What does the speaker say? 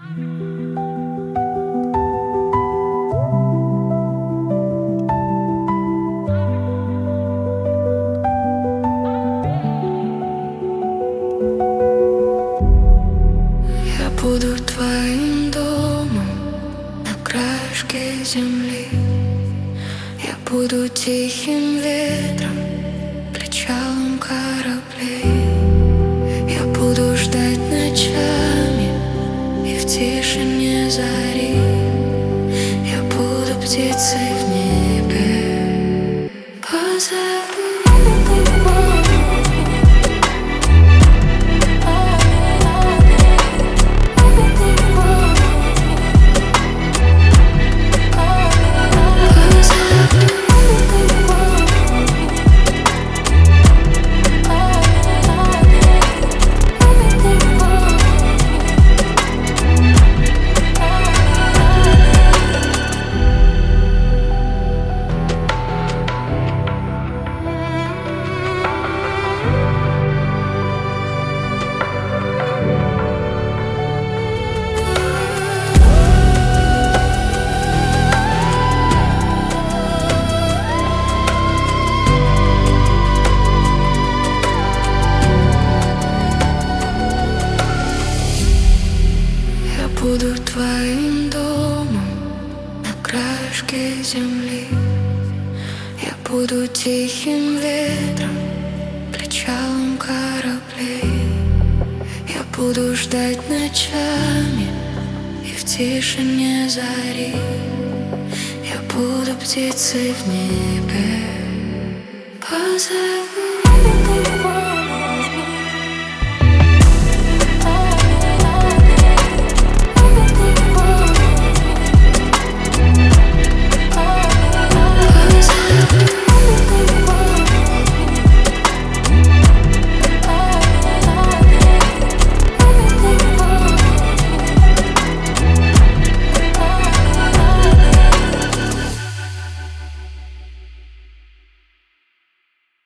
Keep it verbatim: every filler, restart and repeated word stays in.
Я буду твоим домом на краешке земли. Я буду тихим ветром, причалом кораблей. Я буду ждать ночами и в тишине зари. Я буду птицей в небе. Позови. Буду твоим домом на краешке земли. Я буду тихим ветром, причалом кораблей. Я буду ждать ночами и в тишине зари. Я буду птицей в небе. Позови.